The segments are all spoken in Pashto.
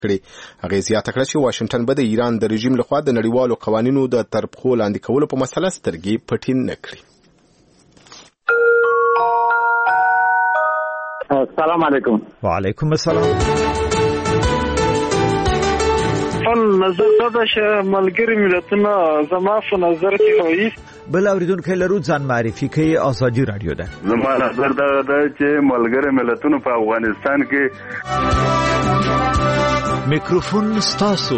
کړي. هغه زیاته کړه چې واشنگټن به د ایران د رژیم لخوا د نړیوالو قوانینو د ترپخو لاندې کولو په مسله سترګې پټې نه کړي. السلام علیکم. وعلیکم السلام. نظر دا چې ملګری ملتونه زما په نظر کې وایي بل اوریدونکو لرو ځان معرفي کوي. ازادي رادیو ده. زما نظر دا چې ملګری ملتونه په افغانستان کې میکروفون ستاسو.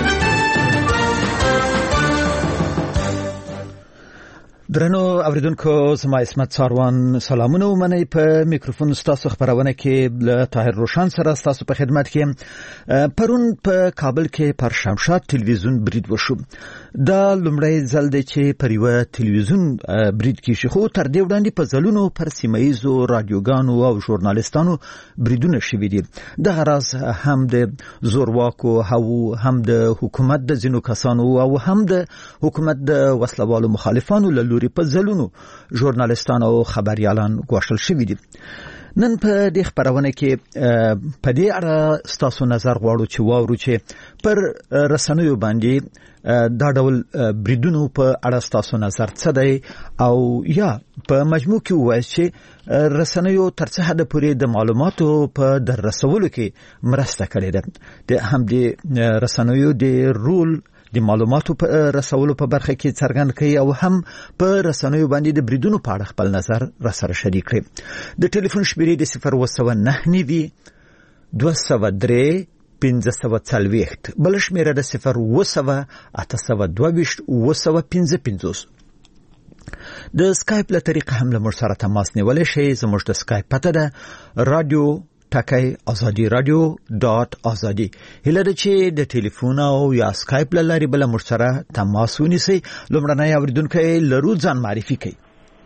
درنو اوریدونکو زما اسمت ساروان سلامونه ومنئ. په میکروفون ستاسو خبرونه کې له طاهر روشن سره ستاسو په خدمت کې. پرون په کابل کې پر شمشاد ټلویزیون برید وشو. دا لومړی ځل دی چې پر یو ټلویزیون برید کیږي، خو تر دې وړاندې په ځلونو پر سیمایزو رادیوګانو او ژورنالیستانو بریدونه شوي دي. دغه راز هم د زورواکو او هم د حکومت د ځینو کسانو او هم د حکومت د وسلوالو مخالفانو له لوري په ځلونو ژورنالیستان او خبريالان ګواښل شوي دي. نن په دې خبرونه کې په دې اړه ستاسو نظر غواړو چې واورو چې پر رسنیو باندې دا ډول بریدونو په اړه ستاسو نظر څه دی، او یا په مجموع کې وایي چې رسنیو تر څه حد پورې د معلوماتو په در رسولو کې مرسته کړې ده. د هم د رسنیو د رول د معلوماتو په رسولو په برخه کې څرګند کړي او هم په رسنیو باندې د بریدونو په اړه خپل نظر را سره شریک کړي. د ټلیفون شمیرې د 019 203 1540 بل شمیره د 0 822 955. د سکایپ له طریقه هم له موږ سره تماس نیولای شئ. زموږ د سکایپ پته ده رادیو ټاکای ازادي رادیو .azadi. هله د چې د ټلیفون او یا سکایپ له لارې بل موږ سره تماس ونیسئ. لومړنی اوریدونکو لرو ځان معرفي کړئ.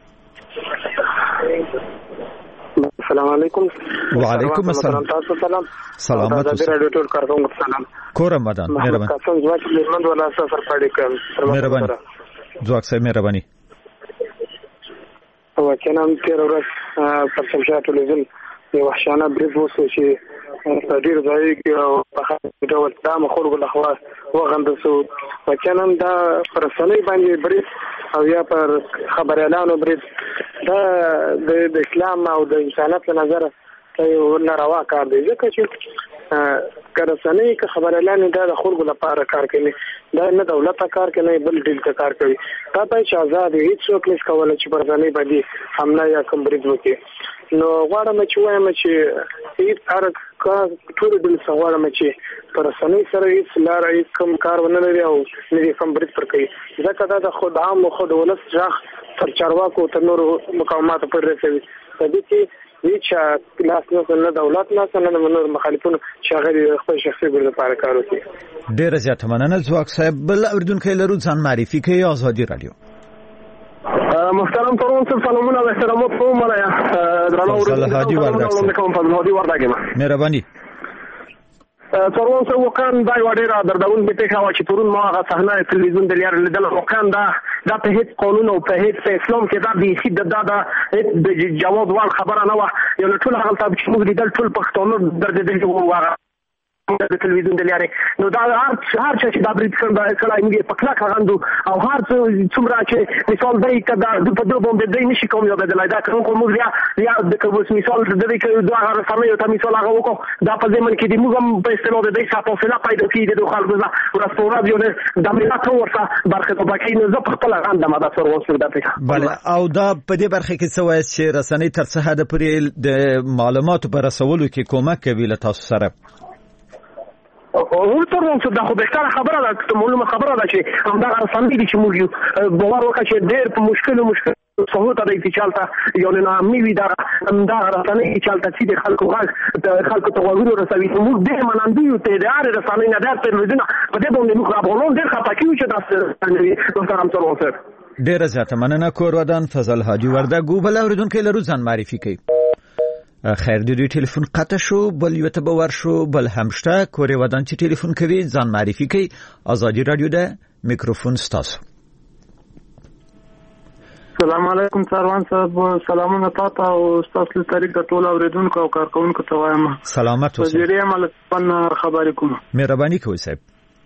السلام علیکم. وعلیکم السلام. تاسو سلام. سلامات اوسئ. رادیو ټول کارکونکو سلام. کور رمضان مهرباني. تاسو ځواک مهمند ولا سفر پاډی کوم. مهرباني. ځواک صاحب مهرباني. او کنه تیر ورځ پر شمشاد ټلویزیون یو وحشانه برید وشو چې په ډیر ځای کې او په خاص ډول د مخولو له خوا وغندل شو. وکنه دا پر رسنۍ باندې برید او یا پر خبريالانو برید دا د اسلام او د انسانیت له نظر یو ناروا کار دی، ځکه چې رسنۍ که خبريالان دا د خلکو لپاره کار کوي، دا نه دولت کار کوي بل ډیل کار کوي. دا باید آزاد وي، هیڅ څوک نشي کولای چې پر رسنۍ باندې حمله یا کوم برید وکړي. نو غواړم چې وایم چې هیڅ هر ټول ډیل غواړم چې پر رسنۍ سره هیڅ لار هیڅ کوم کار ونه لري او نه کوم برید پر کوي، ځکه دا د خود عام او خود ولس ځخ تر چارواکو تر نور مقاماتو پر رسوي. د دې کې هیڅ لاس نه دولت نه نور مخالفونو شغل خپل شخصي ګټو لپاره کار کوي. ډیر زیات مننه ځواک صاحب. بل اوریدونکو لرو ځان معرفي کوي. ازادي رادیو. محترم ترون سلامونه و احترامات کوم مرایا درنو اوریدونکو مهرباني. ترون سره وکړ دا یو ډیر دردون به ته خوا چې ترون ما هغه صحنه تلویزیون د لار لیدل وکړ دا په هیڅ قانون او په هیڅ اسلام کې دا به سید د جواب وال خبره نه و. یو ټول هغه تاسو چې موږ لیدل ټول پښتون درته دې وغواړه د تلویزیون د لارې. نو دا هر چې دا برید کړه موږ په کلا کاغندو او هر څومره چې مثال دی کدا د په دوه باندې دی نشي کوم یو بدلای دا کوم موږ یا د کوم مثال د دې کې دوه هغه سمې ته مثال هغه وکړو دا په ځمن کې د موږ په استناد د دې صفه فلا پیدا کیږي د خلکو نه ورسته رادیو نه د امریکا ورته برخه په باقي نه زه په خپل غندم دا سر وسو د افریقا. بله او دا په دې برخه کې څه وایي چې رسنۍ تر څه حد پورې د معلوماتو پر رسولو کې کومک کوي له تاسو سره؟ او ترون څه دا خو به خبره ده، ته معلومه خبره ده چې همدا رسنۍ دي چې موږ باور وکړو چې ډېر په مشکل صحوت د اتصالته یو نه امني وي دا رسنۍ چالتہ چې خلکو غږ د خلکو ته وګورو رسوي. موږ دې منندو ته د اړ رسنۍ نه د تلویزیون په دې باندې موږ راغلو ډېر خپه کیو چې تاسو محترم ترون سره ډېر زیاته مننه. کور ودان فضل حاجی وردګو. بل اوریدونکو لرو ځان معرفي کوي. خیر د دې ټلیفون قطع شو، بل یو ته باور شو، بل همشته کورې ودان چې ټلیفون کوي ځان معرفي کوي. ازادي رادیو ده میکروفون ستاسو. السلام علیکم سروان صاحب، سلامونه تاسو او تاسو له طریقه ټول اوریدونکو او کارکونکو ته وایم. سلامت اوسئ. وزیر اعظم خپل خبرې کوم. مهرباني کوئ صاحب.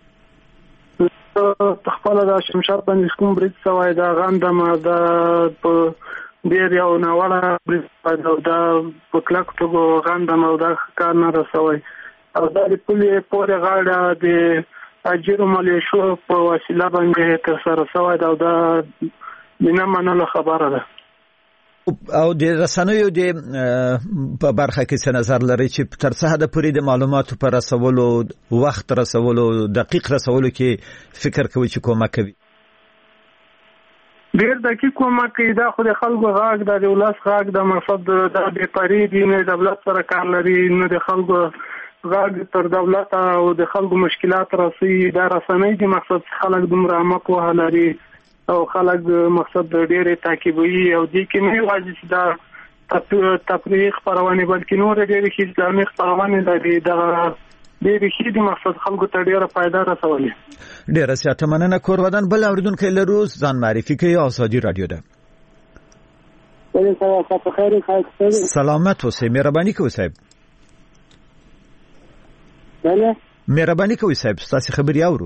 خپل د شمشاد باندې کوم برید سوای دا غندم دا ډیر یو ناوړه برید دا په کلک توګه غندم او دا کار نه رسوي او دا د پولې پورې غاړه د اجرو مالیشو په وسیله باندې ترسره شوی دا د نه منلو خبره ده. او د رسنیو د په برخه کې څه نظر لري چې تر څه حد پورې د معلوماتو پر رسولو وخت رسولو دقیق رسولو کې فکر کوي چې کومک کوي؟ ډیر دقیق کومک کوي. دا خو د خلکو غاګ د ولس غاګ د مقصد د بېپاري دي نه دولت سره کار لري نه د خلکو غاګ تر دولت او د خلکو مشکلات راسي. دا رسنۍ دي مقصد خلک دومره عمق وه لري او خلک مقصد ډېرې تعقیبوي او دې کې نه یوازې چې دا تفریح خپرونې بلکې نور ډېرې ښې اسلامي خپرونې لري. دغه ډېرې ښې دي مقصد خلکو ته ډېره فایده رسولې. ډېره زیاته مننه. کور ودان بل اورېدونکی لرو، ځان معرفي کوي. ازادي راډیو ده. سلامت اوسئ. مهرباني کوئ صاحب. مهرباني کوئ صاحب، ستاسې خبرې اورو.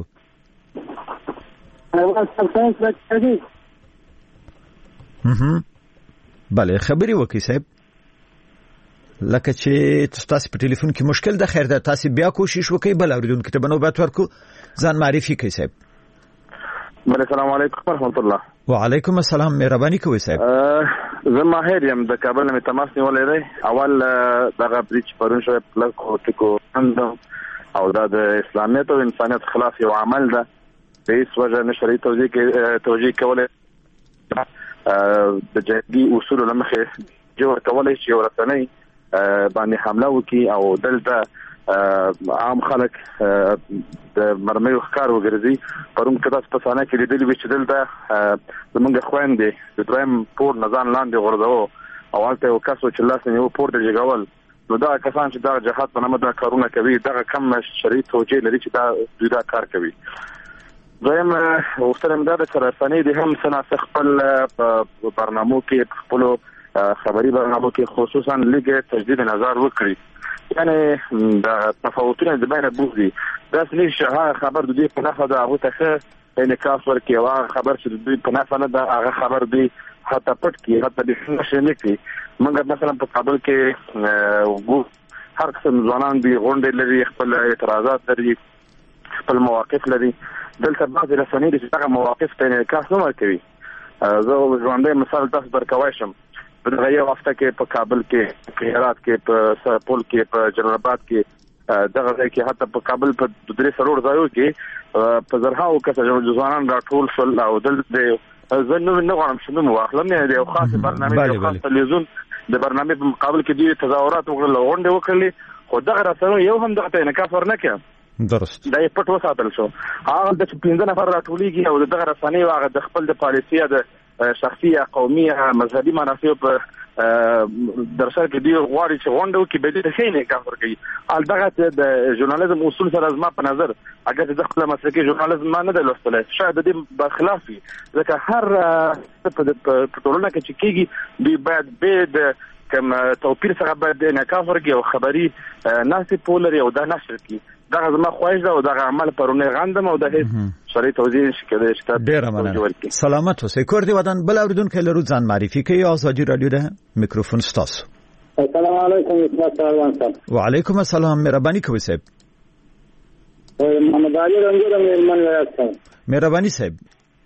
بله خبرې وکړئ صاحب. لکه چې تاسو په ټلیفون کې مشکل ده، خیر ده تاسو بیا کوشش وکړئ بل اوریدونکو ته بنوبت ورکو. ځان معرفي کوئ صاحب. بله السلام علیکم ورحمت الله. وعلیکم السلام. مهرباني کوئ صاحب. زه ماهر یم د کابل نه تماس نیولې دی. اول دغه بریچ پرون شوی پلکو ټکو او دا د اسلامیت او انسانیت خلاف یو عمل ده. په هیڅ وجه نه شرعي توجیه کولی د جنګي اصولو له مخې جوړ کولی چې یو رسنۍ باندې حمله وکړي او دلته عام خلک د مرمیو ښکار وګرځي. پرون که تاسو په صحنه کې لیدلي وي چې دلته زموږ خویندې د دویم پور نه ځان لاندې غورځوه او هلته یو کس و چې لاس یې پورته جګول. نو دغه کسان چې دغه جهاد په نامه دا کارونه کوي دغه کم شرعي توجیه لري چې دوی دا کار کوي. دویم وفترم دا چې رسنۍ دي هم څه خپل په برنامو کې په خپلو خبري برنامو کې خصوصا لږ تجدید نظر وکړي. یعنی د تفاوتونه د بین بوزي داسې نه شي هغه خبر د دې په نفع د هغه ته انعکاس ورکړي او هغه خبر چې د دې په نفع نه ده هغه خبر دی حتی پټ کړي حتی د نشي نه کړي. موږ مثلا په کابل کې هر قسم ځوانان دي غونډې لري خپل اعتراضات لري خپل مواقف لري. دلته بعض رسنۍ دي چې هغه مواقف ته انعکاس نه ورکوي. زه ژوندی مثال تاسو درکوی شم. په دغه یو هفته کې په کابل کې په هرات کې په سرپل کې په جلال آباد کې دغه ځای کې حتی په کابل په 3 ځایو کې په زرهاو کسه ځوانان راټول شول او دلته زه نه غواړم چې نوم واخلم نه د یو خاص برنامه یو خاص تلویزیون د برنامه په مقابل کې دي تظاهرات وکړل غونډې وکړلې خو دغه رسنۍ یو هم دغه انعکاس ورنکړ. درست دا یې پټ وساتل شو. هغه د 15 نفر راټولېږي او دغه رسنۍ هغه د خپل د پالیسي د شخصي قومي مذهبي منافع په درسره کې دی غواړي چې غونډه وکړي به دې څه نه کار کوي. دغه د ژورنالیزم اصول سره زما په نظر اگر د خپل مسلکي ژورنالیزم نه د لوستل شاید د دې برخلاف وي ځکه هر په ټولنه کې چې کېږي دوی باید به د کوم توپیر سره باید انعکاس ورکړي او خبري ناسې پولري او دا نشر کړي. دغه زما خواهش ده او دغه عمل پرونه غندم او د هیڅ شرعي توجیه نشي کېدای چې ډېره مننه. سلامت اوسئ. کور دی ودان بل اوریدونکی لرو، ځان معرفي کوي. ازادي راډیو ده. میکروفون ستاسو. السلام علیکم سروان صاحب. وعلیکم السلام. مهرباني کوئ صاحب. محمد علي رنګور مېرمن راځم. مهرباني صاحب.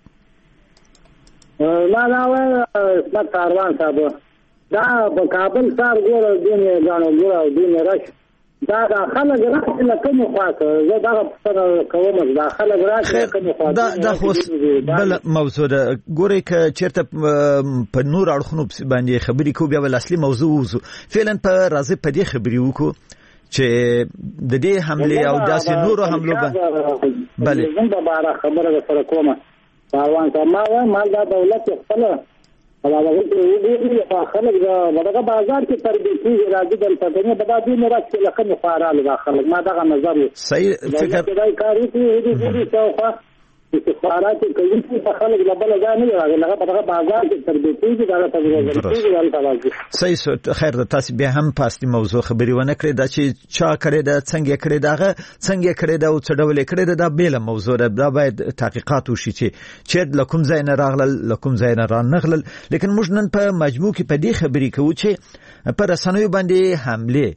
ما دا اسمت سروان صاحب دا په کابل ښار ګور دنیا غاڼو ګور او دنیا راش دا خلک راځي لکه مو خاصه زه دا په کوم دا خلک راځي لکه خاصه دا خو بل موضوع ده. ګورئ که چیرته په نور اړخونو باندې خبرې کوو بیا ول اصلي موضوع وځو. فعلا په راځي په دې خبرې وکړو چې د دې حمله او داسې نورو حملو به بله زه به بار خبره سره کوم. روان ته ما دا دولت خپل هغه د خلک دغه بازار کې تربیتی راځي دلته نه به د دې راځي لکه مخاراله داخله ما دغه نظر صحیح فکر دا کاری کوي دې څه استخبارات کوي چې خلک له بل ځای نه راغلي هغه په بازار کې تربیتي دا تبلیغ صحیح خیر د تاسو به هم پاستي موضوع خبري ونه کړی دا چې چا کړی دا څنګه کړی داغه څنګه کړی دا او څه ډول کړی دا بیل موضوع دا باید تحقیقات وشي چې لکم ځای نه راغلل لکم ځای نه رانغلل لیکن موږ نن په مجموع کې په دې خبري کوو چې پر رسنیو باندې حمله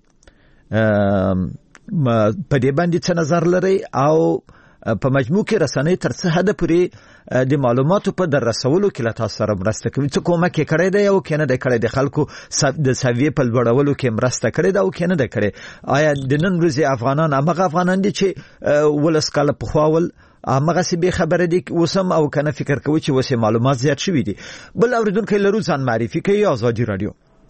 په دې باندې څه نظر لري او په مجموع کې رسنۍ تر څه حد پورې د معلوماتو په در رسولو کې له تاسو سره مرسته کوي څه کومک کړی دی او کنه د کړی د خلکو د سوي په لوړولو کې مرسته کړی دا او کنه د کړی آیا د نن ورځې افغانان هغه افغانان دي چې ولس کاله په خواول هغه څه به خبره دي وسم او کنه فکر کوي چې وسه معلومات زیات شوي دي بل اوریدونکو لرو ځان معرفي کوي آزادي رادیو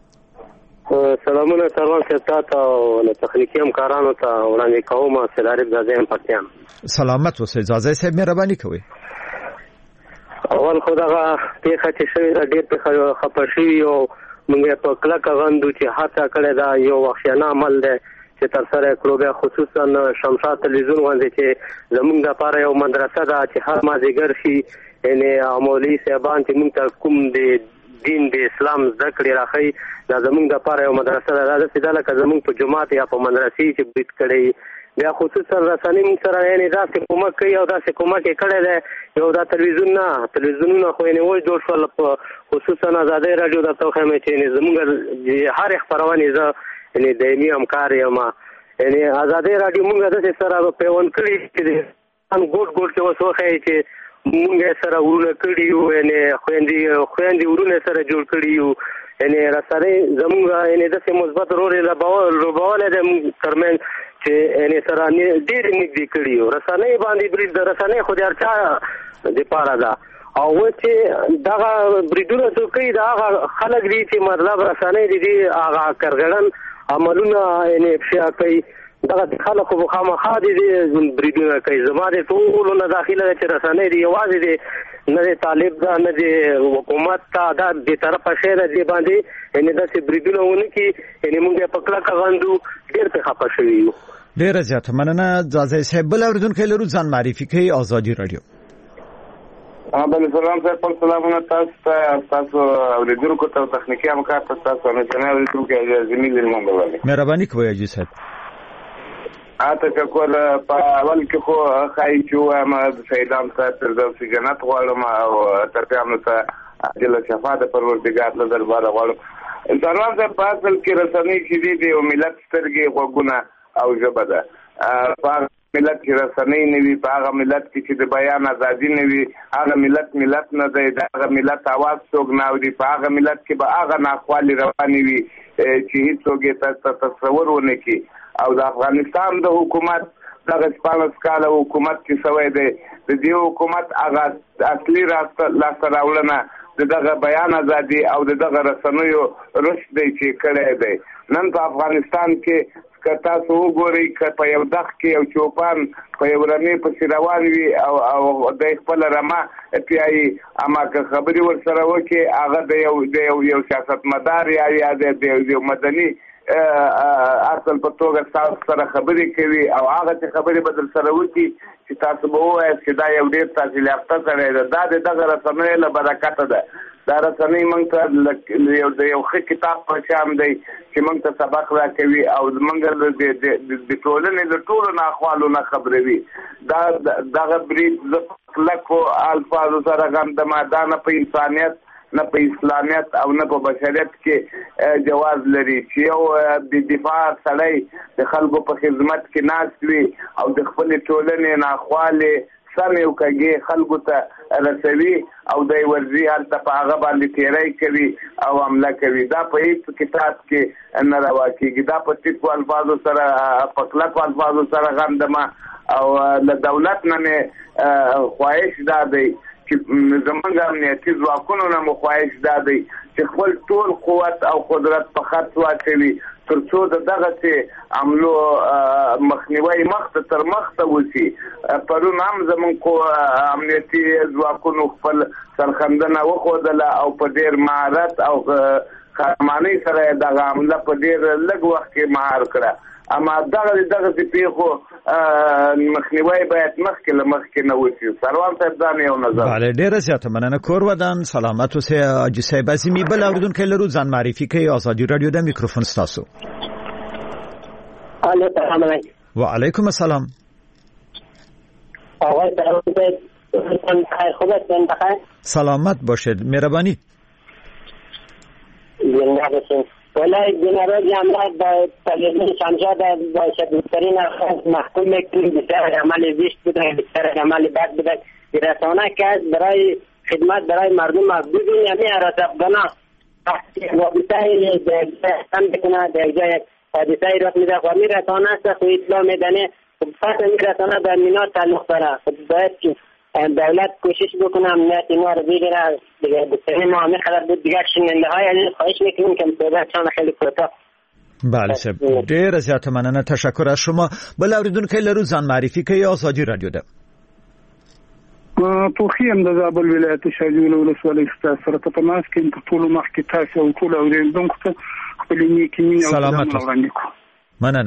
سلامونه سروان ستا او له تخنیکی همکارانو ته وړاندې کوم سلارب زاده پټیان سلامت اوسئ زاده صاحب مهرباني کوئ اول خدای پیښه چې شوی ډېر په خپشي او موږ په کلک غندو چې هڅه کړې دا یو وحشیانه عمل دی چې تر سره کړو بیا خصوصا شمشاد تلویزیون باندې چې زموږ د پاره یو مدرسه ده چې هر مازیګر شي یعنی مولوی صاحبان چې موږ ته کوم دی دین د اسلام ذکر راخی دا زمونږ د پاره یو مدرسه ده دا سیده لکه زمونږ په جماعت یا په مدرسې چې بریټ کړي بیا خصوصا رسنۍ موږ سره یعنی دا څه کومک کوي او دا څه کومک کړي ده یو دا تلویزیونونه خو یې وای جوړ شول په خصوصا آزادي رادیو د توخه مې چې زمونږ هر خبرونه زه یعنی دایمي همکار یم یعنی آزادي رادیو موږ د سره په ون کړی چې ان ګوټ کې وسوخه چې موږ سره ورونه کړی یو یعنی خويندې ورونه سره جوړ کړی یو یعنی رسنۍ زموږ یعنی د مثبت رول لوبول د ترمن چې یعنی سره ډېر نږدې کړی یو رسنۍ باندې برید د رسنۍ خو د ارچا د پاره ده او چې دغه بریدونه کوي دا خلک دي چې مطلب رسنۍ دي هغه کرګړن عملونه یعنی افشا کوي دغه خلکو مخامخ دي بریدونه کوي زما د ټول نه داخله چې رسنۍ دي یوازې دي نه طالب دا نه دي حکومت ته دا د طرفه شهر دي باندې یعنی د بریدونه ونه کی یعنی موږ په کله غندو ډیر په خپه شوی یو ډیر زیات مننه ځاځي صاحب بل اوریدونکو لرو ځان معرفي کوي آزادي رادیو بل سلام صاحب سلامونه تاسو اوریدونکو ته تخنیکی همکار تاسو نه جناب اوریدونکو زميل المنبر مهرباني کوي اجي صاحب اته کول په اول کې خو خای چې ما سیدام صاحب فردوسی جنت غواړم او ترپیانو ته اجل شفاعت پروردگار له دربار غواړم انسانان ته په اصل کې رسنۍ کې دي او ملت سترګې غوګونه او ژبه ده په ملت کې رسنۍ نه وي په هغه ملت کې چې د بیان ازادي نه وي هغه ملت نه دی هغه ملت आवाज څوک نه اوري په هغه ملت کې به هغه ناخوالې روانې وي چې هیڅوک یې تصور ونه کړي او د افغانستان د حکومت دغه 15 کاله حکومت کې سوی دی د دې حکومت هغه اصلي لاسته راوړنه دغه بیان ازادي او دغه رسنیو رشد دی چې کړی دی نن په افغانستان کې کتا سو ګوري ک په یو دغ کې او چوپان په یو رمې په روان وي او د خپل رما پیای اما که خبري ور سره وکي هغه د یو سیاستمدار یا د یو مدني اصل په توګه تاسو سره خبرې کوي او هغه چې خبرې بدل سره وکي چې تاسو به وایي چې دا یو ډېر تاسو لافته سره دا دغه رسنۍ له برکت ده دا رسنۍ موږ ته یو ښه کتاب په شان دی چې موږ ته سبق راکوي او موږ د ټولنې د ټولو ناخوالو نه خبروي دغه برید لکو الفاظو سره غندم دا نه په انسانیت نه په اسلامیت او نه په بشریت کې جواز لري چې یو د دفاع سړی د خلکو په خدمت کې ناست وي او د خپل ټولنې ناخواله سم یو کېږي خلکو ته رسوي او د ورزي حالت په هغه باندې تیری کوي او عمله کوي دا په هیڅ کتاب کې نه راوکیږي دا په ټیکو الفاظو سره په کلکو الفاظو سره غندمه او له دولت نه خواهش دا دی چې زمونږ امنیتي ځواکونو نه مخواهش دا دی چې خپل ټول قوت او قدرت په خرڅ واچوي تر څو دغه چې عملو مخنیوي تر مخته وسی پرون هم زمونږ امنیتي ځواکونو خپل سرخندنه وښودله او په ډېر مهارت او خاماني سره دغه عمله په ډېر لږ وخت کې مهار کړه اما دغه پیښو مخنیوي باید مخکې نه وشي. سروان صاحب دا یو نظر. بله ډیره زیاته مننه. کور ودان سلامت اوسئ. حاجي صاحب عظیمي بل اوریدونکو لرو ځان معرفي کوي. آزادي رادیو د میکروفون ستاسو. الو السلام علیکم. وعلیکم السلام. آقای سلام خوبتون بخیر؟ سلامت باشید. مهربانی. زنده باشید. والله جنرال جمعیت با تلویزیون شمشاد با شدیدترین محکوم کنیم بسیار عمل زشت بوده، بسیار عمل بد بوده. رسانه که برای خدمت برای مردم ببین یعنی از افغانان وابطه هم بکنه در جای حادثه ای رخ میده. خواهی رسانه است خو اطلاع میدنه. فقط این رسانه به امنیت تعلق داره. باید که دولت کوشش بکنه امنیت اینا رو بگیره. دیگه بسیاری ما همه خبر بود دیگه شننده های یعنی خواهش میکنیم که صحبتشان خیلی کوتاه. بله صاحب ډیره زیاته مننه. تشکر از شما. بل اوریدونکو لرو ځان معرفي کوي. آزادي رادیو ده. توخیم د زابل ولایت شاجوله ولسوالۍ سره په تماس کې په ټولو مخکې تاسو او ټول اوریدونکو ته خپل نیکي او سلامت مننه.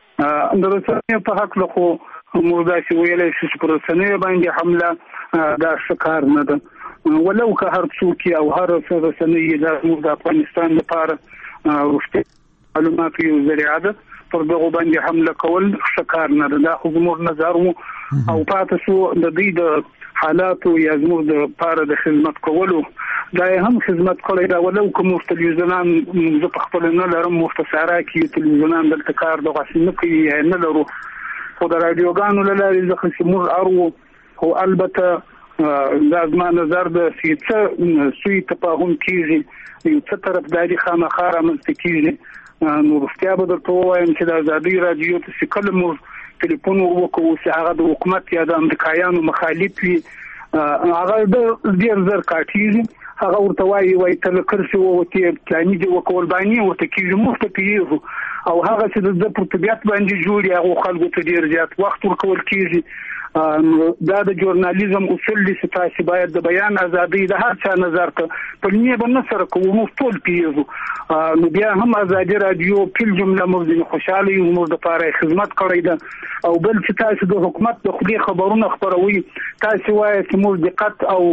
د رسنیو په حق له خو موږ دا چې ویلای شو چې پر رسنیو باندې حمله دا شکار نه ده. ولو که هر څوک او هر رسنۍ د افغانستان لپاره وشته معلومات یو ذریعہ ده پر دغه باندې حمله کول شکار نه ده. دا خو زموږ نظر وو او پاتې شو د دې د حالاتو یا زموږ د لپاره د خدمت کولو دا هم خدمت کولای دا ولو کوم تلویزیونان زه په خپل نه لرم مختصره کې تلویزیونان دلته کار دغه نه کوي نه لرو. خو د رادیوګانو له لارې ځکه چې موږ ارو خو البته دا زما نظر د سیڅ سوی تفاهم کیږي یو څه طرفداري خامخا رامنځته کیږي. نو رښتیا به درته ووایم چې د ازادي رادیو ته چې کله موږ ټلیفون وکړو چې هغه د حکومت یا د امریکایانو مخالف وي هغه ډېر زر کاټیږي. هغه ورته وایي ته کرسي ووتې پلاني دې وکول باندې ورته کېږي موږ ته پیږو او هغه چې د پر طبیعت باندې جوړي هغه خلکو ته ډېر زیات وخت ورکول کېږي. دا د ژورنالیزم اصول دي چې تاسو باید د بیان ازادي د هر چا نظر ته په نیمه باندې سره کوو موږ ټول پیږو. نو بیا هم ازادي رادیو په جمله موږ خوشاله یو موږ د لپاره خدمت کړی ده. او بل چې تاسو د حکومت د خولي خبرونه خبروي تاسو وایي چې موږ دقت او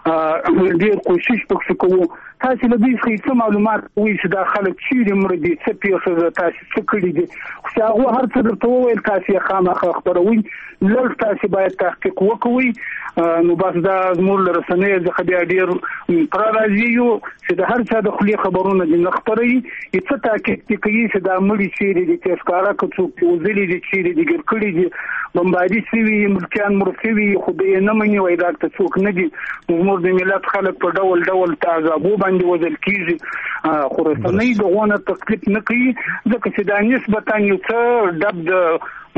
ډیر کوشش وکړو کوو. تاسو له دې څخه معلومات وایي چې دا خلک چیرې مرګي څه پیښه تاسو څه کړی دي خو هغه هر څه درته وویل تاسو خامخا خبروي لږ تاسو باید تحقیق وکوي. نو بس دا زموږ رسنۍ ځخه بیا ډیر پر راځي یو چې د هر څه د خولي خبرونه دي نخبري څه تحقیق کوي چې دا مړي چیرې دي چې ښکارا کوڅو وزلي دي چیرې دي ګرکړي دي بمباري شوي ملکیان مرخوي خو به نه مني وای دا څوک نه دي. زموږ د ملت خلک په ډول تعذابو باندې وزل کیږي خو رسنۍ دغه تکلیف نه کوي ځکه چې دا نسبتا یو څه ډب د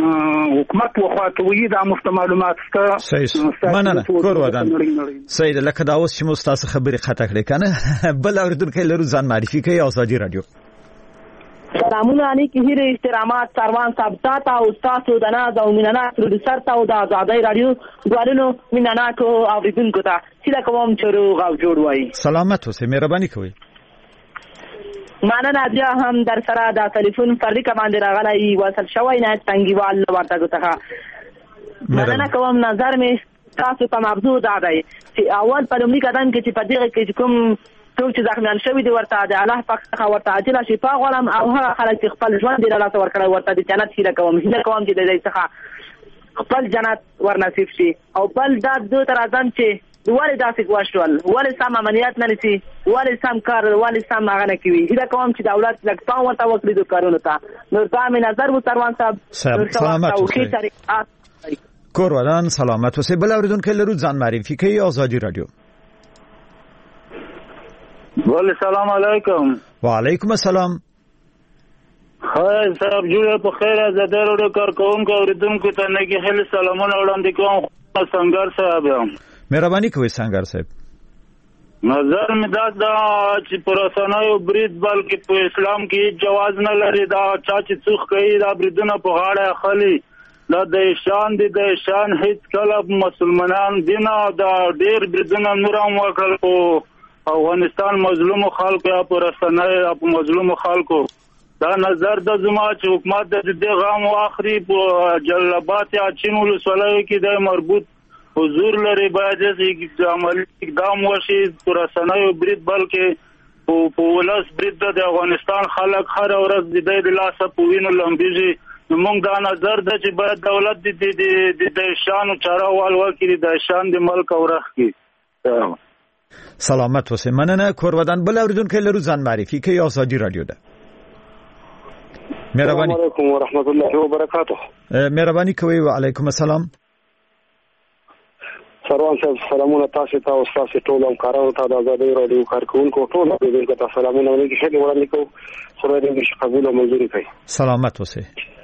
حکومت وخواته وي دا معلومات ست مننه. کور ودان سید لکه دا اوس چې مو تاسو خبرې خطا کړې کنه. بل اوریدونکو لرو ځان معرفي کوي. آزادي رادیو. سلامونه علیکم. هیره احترامات سروان صاحب تا او تاسو د ناز او مینانا پروډوسر ته او د آزادي رادیو غوړنو مینانا کو اوریدونکو ته چې کوم چرو غو جوړ وای. سلامت اوسئ. مهرباني کوئ. مننه. بیا هم در سره د ټلیفون فردي کمانډر راغلی وصل شوی نه څنګهوال ورته څنګه مننه کوم. نظر می تاسو ته موضوع دا دی چې اول په لومړي قدم کې چې په دغه کې کوم څوک چې زخمیان شوی دی ورته د الله پاک څخه ورته عاجله شفا غواړم او هغه خلک چې خپل ژوند دی له تاسو ورکړی ورته د جنت هیله کوم چې د دې څخه خپل جنت ورنصیب شي. او بل دا دوه تر اذان چې ولې داسې واشول ولې سم عملیات نه لسی ولې سم کار ولې سم هغه نه کوي. هیله کوم چې دولت لږ پام ورته وکړي د کارونو ته. نور تاسو نظر مو سروان صاحب سلامت اوسئ. کور ودان سلامت اوسئ. بل اوریدونکو لرو ځان معرفي کوي. آزادي رادیو. بله سلام علیکم. وعلیکم السلام. خیر صاحب جوړه په خیر آزادي رادیو کارکونکو اوریدونکو ته نګي هل سلامونه وړاندې کوم. څنګه صاحب یم مهرباني کوئ څنګه صاحب. نظر می دا چې پر رسنیو برید بلکې په اسلام کې جواز نه لري. دا چا چې څوک کوي دا بریدونه په غاړه اخلي دا د شان دي د شان هیڅ کله مسلمانان دین دا ډیر بریدونه نور هم وکړل په افغانستان مظلوم خلکو یا پر رسنیو په مظلوم خلکو دا نظر د زما چې حکومت د دې غام واخري په جلبات یا چین ولسوالۍ کې د مربوط حضور لري باید چې عملي اقدام وشي پر رسنیو برید بلکې په ولس برید د افغانستان خلک هر ورځ د لاسه په وینو لمبيږي موږ دا نظر د چې باید دولت د شان چاره وال وکړي د شان د ملک اورخ کې سلامت اوسئ. مننه. کورودان بل اوریدونکو لرو ځان معرفي کوي. آزادي رادیو ده. مهرباني. السلام علیکم ورحمت الله وبرکاته. مهرباني کوي. وعلیکم السلام. سروان صاحب سلامونه تاسو ته او تاسو ټول همکارانو ته د آزادي رادیو کارکونکو ټول دې ته سلامونه ونکړي چې وړاندې کوم خدای دې قبول او منزوري کړي. سلامت اوسئ.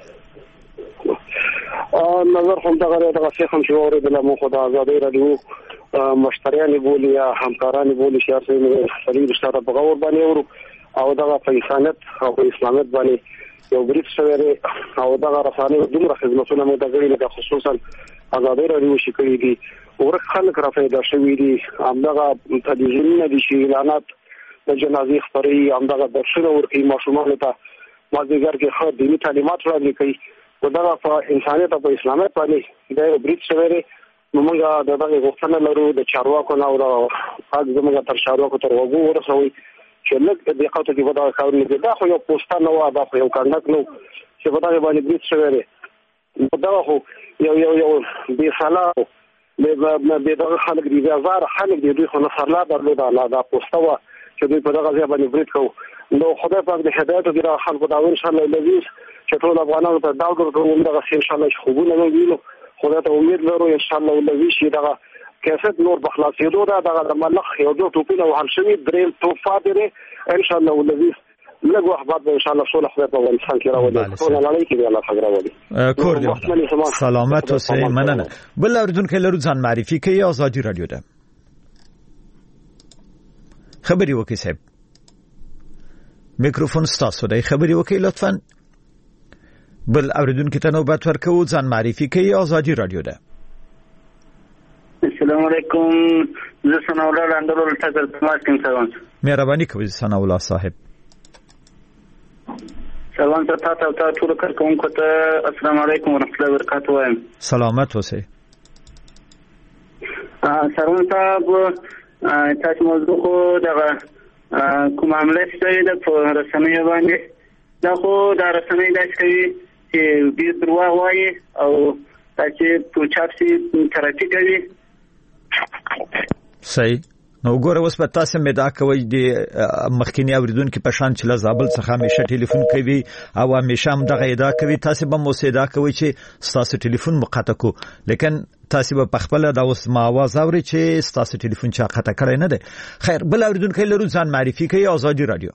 نظر هم دغه څه هم چې اوریدل مو خدای آزادي رادیو مشتریان بولی یا همکاران بولی چې هر څه سړي رشتہ په غور باندې ورو او دغه په انسانیت او اسلامیت باندې یو بریټ شوی او دغه رسانه دومره خدمتونه مو دغه لکه خصوصا آزادي رادیو شي کړی دي ورک خلک را پیدا شوی دي همدغه تلویزیونونه دي چې اعلانات د جنازې خبري همدغه درشنه ورکي ماشومان ته مازیګر کې خو دیني تعلیمات وړاندې کوي او دغه په انسانیت او اسلامیت باندې دا یو بریټ شوی موږ دغه غوښتنه لرو د چارواکو نه او د حاج زموږ تر چارواکو تر وګو ورسوي چې لږ د قوت کې ودا کارونه دي دا خو یو پوسټر نه و دا خو یو کاندک نو چې په دغه باندې بریټ شوی دی دا خو یو به صلاح به دغه خلک دي هزار خلک دي دوی خو نه سرلا درلود دا پوسټر و چې دوی په دغه ځای باندې بریټ کوي نو خدای پاک د هدایت او د خلکو دا ان شاء الله لذیذ چې ټول افغانانو ته دا ورکوم دغه ان شاء الله خوبونه وینو خدای ته امید لرو ان شاء الله ولوي شي دغه کیسه نور بخلاصېدو دا دغه ملخ یو دوه ټوپونه وهل شوی دریم توفا دی ان شاء الله ولوي لږ وخت بعد ان شاء الله صلح خدای په افغانستان کې راوړي ټول علاوه کې الله خبر راوړي کور دې سلامت اوسئ. مننه. بل اوریدونکو لرو ځان معرفي کوي. آزادي رادیو ده. خبري وکي صاحب میکروفون ستاسو دی. خبري وکي لطفا. بل اوریدونکو ته نوبت ورکو. ځان معرفي کوي. آزادي رادیو ده. السلام علیکم. زه ثنا الله لاندول ټاکل سماج کې سلام. مهرباني کوي ثنا الله صاحب. سلام ته ټول کارکونکو ته السلام علیکم ورحمت الله وبرکاته وایم. سلامت اوسئ. سلام صاحب تاسو موضوع خو دغه کوم عمله شوی د رسنیو باندې دا خو د رسنیو داسې کوي چې ډېر درواغ وایي او چې په چاپ سي ترافیک کوي. صحیح. نو ګوره اوس په تاسو مې دا کوي د مخکینی اوریدونکو په شان چې لزابل څخه همیشه ټلیفون کوي او همیشه هم دغه ادعا کوي تاسو به مو سیدا کوي چې تاسو ټلیفون مقاطع کو لیکن تاسو به خپل د اوس ما आवाज اوري چې تاسو ټلیفون چا قطع کړی نه دی. خیر بل اوریدونکو لرو ځان معرفي کوي. آزادي رادیو.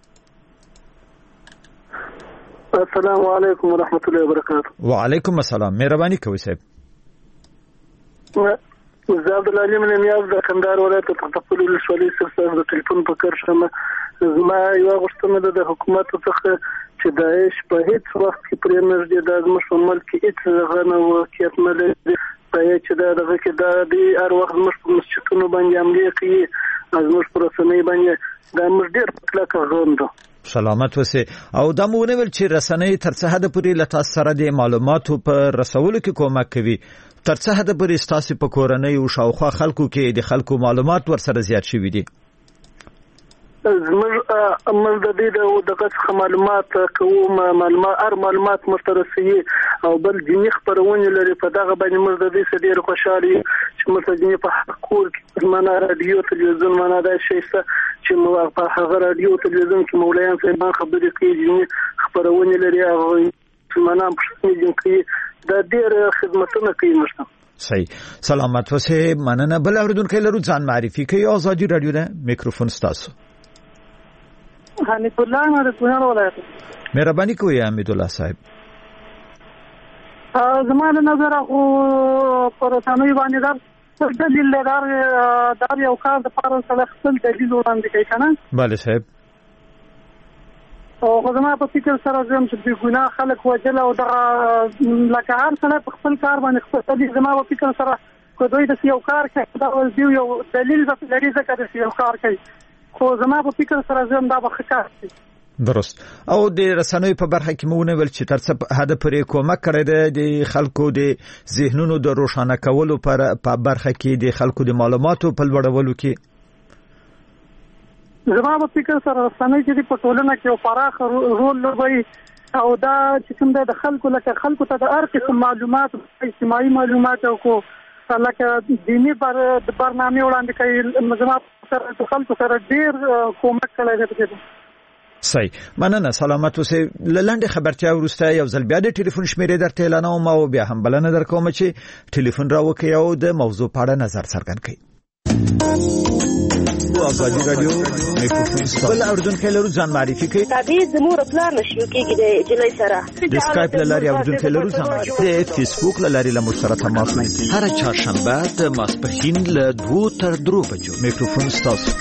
السلام علیکم ورحمت الله وبرکاته. وعلیکم السلام. مهرباني کوي صاحب. زه عبدالعلی من نیاز د کندهار ولایت تطفل ولسوالۍ څخه د ټلیفون په کار شم. زما یو غوښتنه د حکومت څخه چې داعش په هیڅ وخت کې پرې نږدې د زموږ ملک کې هیڅ غنه واقعیت نه لري چې دغه کې د هر وخت زموږ په مسجدونو باندې حمله کوي زموږ پر رسنۍ باندې دا موږ ډېر کلک غوندو. سلامت اوسئ. او دا مونږ ول چې رسنۍ تر څه حد پورې لته سره د معلوماتو په رسولو کې کومک کوي تر څه حد پورې تاسو په کورنۍ او شاوخوا خلکو کې د خلکو معلومات ورسره زیات شوي دي. زموږ د دې دغه معلومات کوم معلومات مرترسي او بل دیني خبرونه لري په دغه باندې موږ د دې ډېر خوشاله چې موږ دیني په حقوق کې معنا رادیو تلویزیون معنا دا شي چې موږ په هغه رادیو تلویزیون کې مولایان صاحب خبرې کوي دیني خبرونه لري او معنا په دې کې د ډېر خدمتونه کوي مشته. صحیح. سلامت اوسئ. مننه. بل اوریدونکو لرو ځان معرفي کوي. آزادي رادیو ده. میکروفون ستاسو. حمید الله مردان ولایت. مهرباني کوي حمید الله صاحب. زموږ نظر خو پر رسنیو باندې دا دلیل دار یو کار د پاره سره خپل دلیل وړاندې کوي کنه. بله صاحب. او زما په فکر سره زم چې د ګناه خلک وجل او دغه لکه هر څه په خپل کار باندې خپل دلیل زما په فکر سره کو دوی د یو کار کوي دا ول یو دلیل په لري ځکه د یو کار کوي خو زما په فکر سره زم دا به ښه کار کوي درست او د رسنوي په برخه کې مونږ ول چې ترڅ هدا پرې کومک کړی د خلکو د ذهنونو د روښانه کولو په برخه کې د خلکو د معلوماتو په لوړولو کې زما په فکر سره رسنۍ چې په ټولنه کې یو پراخ رول لوبوي او دا چې کوم د خلکو ته د هر قسم معلومات اجتماعي معلومات او کو لکه دینی برنامه وړاندې کوي زما سره خلکو سره ډیر کومک کړی دی. صحیح مننه سلامت اوسئ. لاندې خبرتیا ورسته یو ځل بیا د ټلیفون شمیرې درته اعلانوم او بیا هم بلنه درکوم چې ټلیفون راوکړئ او د موضوع په اړه نظر څرګند کړئ. آزادی رادیو میکروفون بل اوردونکو لرو ځان معرفي کوي. تابع زموږ پلان نشو کېږي د جلای سره د اسکایپ لاري اوردونکو لرو ځان معرفي د فیسبوک لاري لمر سره تماس نیسي. هر چهارشنبه د ماسپښین له 2 تر 3 بجو میکروفون ستاسو